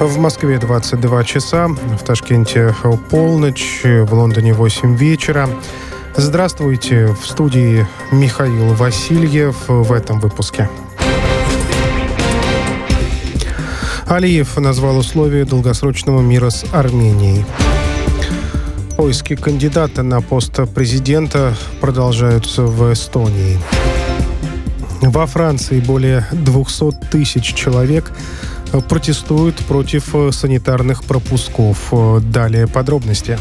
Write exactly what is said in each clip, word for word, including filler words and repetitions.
В Москве двадцать два часа, в Ташкенте полночь, в Лондоне восемь вечера. Здравствуйте, в студии Михаил Васильев в этом выпуске. Алиев назвал условия долгосрочного мира с Арменией. Поиски кандидата на пост президента продолжаются в Эстонии. Во Франции более двести тысяч человек протестуют против санитарных пропусков. Далее подробности.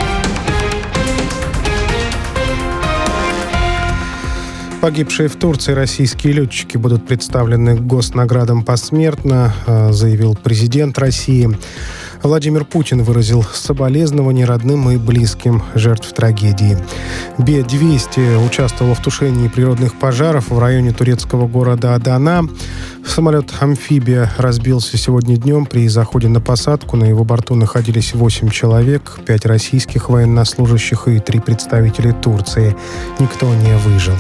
Погибшие в Турции российские летчики будут представлены госнаградам посмертно, заявил президент России. Владимир Путин выразил соболезнования родным и близким жертв трагедии. Бэ двести участвовал в тушении природных пожаров в районе турецкого города Адана. Самолет-амфибия разбился сегодня днем при заходе на посадку. На его борту находились восемь человек, пять российских военнослужащих и три представителя Турции. Никто не выжил.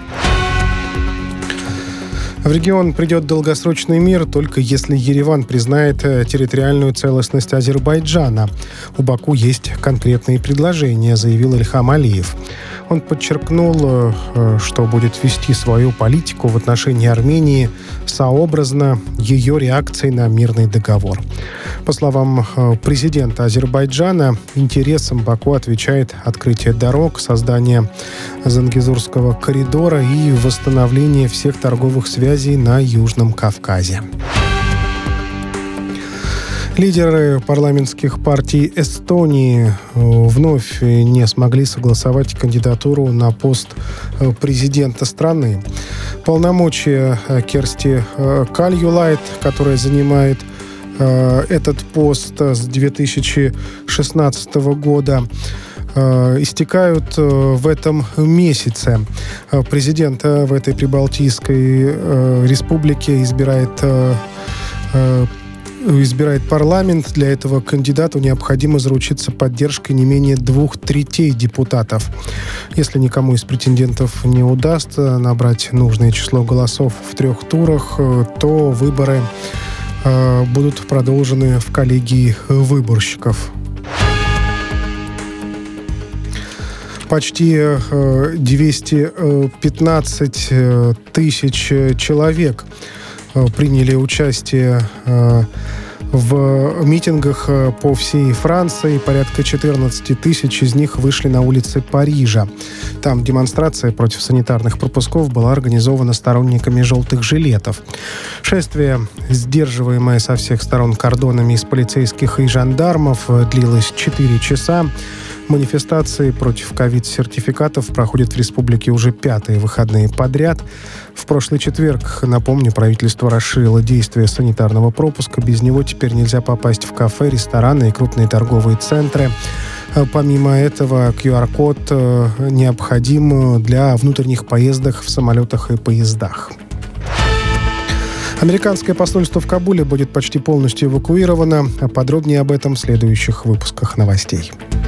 В регион придет долгосрочный мир, только если Ереван признает территориальную целостность Азербайджана. У Баку есть конкретные предложения, заявил Ильхам Алиев. Он подчеркнул, что будет вести свою политику в отношении Армении сообразно ее реакцией на мирный договор. По словам президента Азербайджана, интересам Баку отвечает открытие дорог, создание Зангезурского коридора и восстановление всех торговых связей на Южном Кавказе. Лидеры парламентских партий Эстонии вновь не смогли согласовать кандидатуру на пост президента страны. Полномочия Керсти Кальюлайд, которая занимает этот пост с две тысячи шестнадцатого года, истекают в этом месяце. Президент в этой прибалтийской республике избирает избирает парламент. Для этого кандидату необходимо заручиться поддержкой не менее двух третей депутатов. Если никому из претендентов не удастся набрать нужное число голосов в трех турах, то выборы э, будут продолжены в коллегии выборщиков. Почти э, двести пятнадцать тысяч человек приняли участие в митингах по всей Франции. Порядка четырнадцать тысяч из них вышли на улицы Парижа. Там демонстрация против санитарных пропусков была организована сторонниками желтых жилетов. Шествие, сдерживаемое со всех сторон кордонами из полицейских и жандармов, длилось четыре часа. Манифестации против ковид-сертификатов проходят в республике уже пятые выходные подряд. В прошлый четверг, напомню, правительство расширило действие санитарного пропуска. Без него теперь нельзя попасть в кафе, рестораны и крупные торговые центры. Помимо этого, ку ар код необходим для внутренних поездок в самолетах и поездах. Американское посольство в Кабуле будет почти полностью эвакуировано. Подробнее об этом в следующих выпусках новостей.